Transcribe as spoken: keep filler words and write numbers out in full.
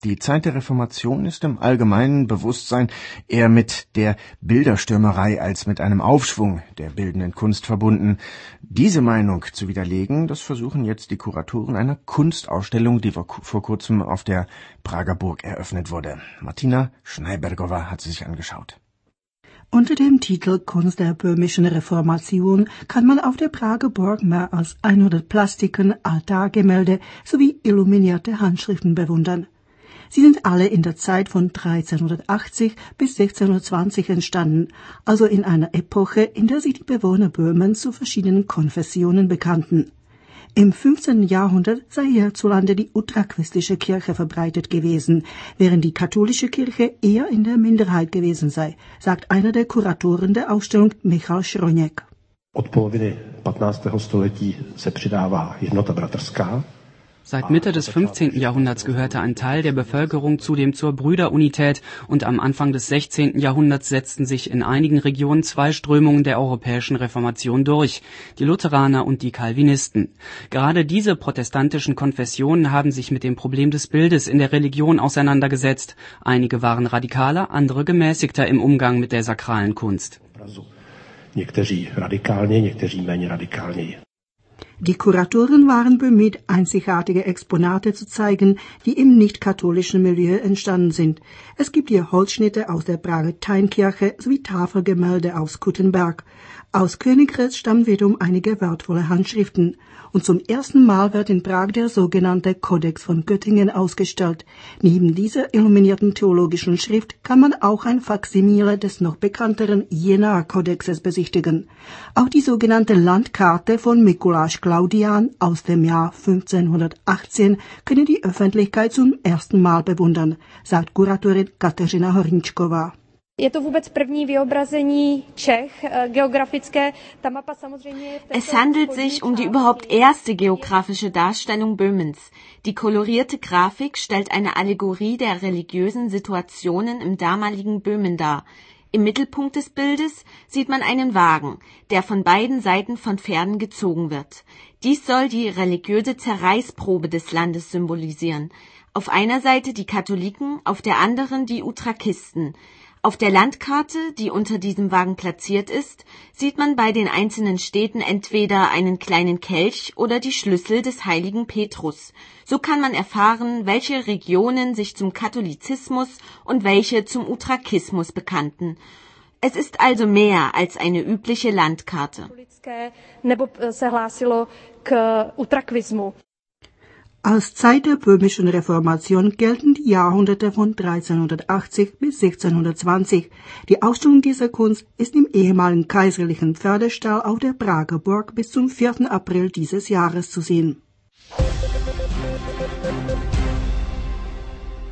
Die Zeit der Reformation ist im allgemeinen Bewusstsein eher mit der Bilderstürmerei als mit einem Aufschwung der bildenden Kunst verbunden. Diese Meinung zu widerlegen, das versuchen jetzt die Kuratoren einer Kunstausstellung, die vor kurzem auf der Prager Burg eröffnet wurde. Martina Schneibergova hat sie sich angeschaut. Unter dem Titel Kunst der böhmischen Reformation kann man auf der Prager Burg mehr als hundert Plastiken, Altargemälde sowie illuminierte Handschriften bewundern. Sie sind alle in der Zeit von dreizehnhundertachtzig bis sechzehnhundertzwanzig entstanden, also in einer Epoche, in der sich die Bewohner Böhmens zu verschiedenen Konfessionen bekannten. Im fünfzehnten Jahrhundert sei hierzulande die utraquistische Kirche verbreitet gewesen, während die katholische Kirche eher in der Minderheit gewesen sei, sagt einer der Kuratoren der Ausstellung, Michal Schroněk. Od poloviny patnáctého století se přidává jednota bratrská. Seit Mitte des fünfzehnten Jahrhunderts gehörte ein Teil der Bevölkerung zudem zur Brüderunität und am Anfang des sechzehnten Jahrhunderts setzten sich in einigen Regionen zwei Strömungen der europäischen Reformation durch, die Lutheraner und die Calvinisten. Gerade diese protestantischen Konfessionen haben sich mit dem Problem des Bildes in der Religion auseinandergesetzt. Einige waren radikaler, andere gemäßigter im Umgang mit der sakralen Kunst. Někteří radikálně, někteří méně radikálně. Die Kuratoren waren bemüht, einzigartige Exponate zu zeigen, die im nicht-katholischen Milieu entstanden sind. Es gibt hier Holzschnitte aus der Prager Teinkirche sowie Tafelgemälde aus Kuttenberg. Aus Königgrätz stammen wiederum einige wertvolle Handschriften. Und zum ersten Mal wird in Prag der sogenannte Kodex von Göttingen ausgestellt. Neben dieser illuminierten theologischen Schrift kann man auch ein Faksimile des noch bekannteren Jenaer-Kodexes besichtigen. Auch die sogenannte Landkarte von Mikuláš Klaudian aus dem Jahr fünfzehnhundertachtzehn können die Öffentlichkeit zum ersten Mal bewundern, sagt Kuratorin Kateřina Horníčková. Je to vůbec první vyobrazení Čech geografické. Ta mapa samozřejmě Es handelt sich um die überhaupt erste geografische Darstellung Böhmens. Die kolorierte Grafik stellt eine Allegorie der religiösen Situationen im damaligen Böhmen dar. Im Mittelpunkt des Bildes sieht man einen Wagen, der von beiden Seiten von Pferden gezogen wird. Dies soll die religiöse Zerreißprobe des Landes symbolisieren. Auf einer Seite die Katholiken, auf der anderen die Utrakisten. Auf der Landkarte, die unter diesem Wagen platziert ist, sieht man bei den einzelnen Städten entweder einen kleinen Kelch oder die Schlüssel des heiligen Petrus. So kann man erfahren, welche Regionen sich zum Katholizismus und welche zum Utrakismus bekannten. Es ist also mehr als eine übliche Landkarte. Als Zeit der böhmischen Reformation gelten die Jahrhunderte von dreizehnhundertachtzig bis sechzehnhundertzwanzig. Die Ausstellung dieser Kunst ist im ehemaligen kaiserlichen Pferdestall auf der Prager Burg bis zum vierten April dieses Jahres zu sehen.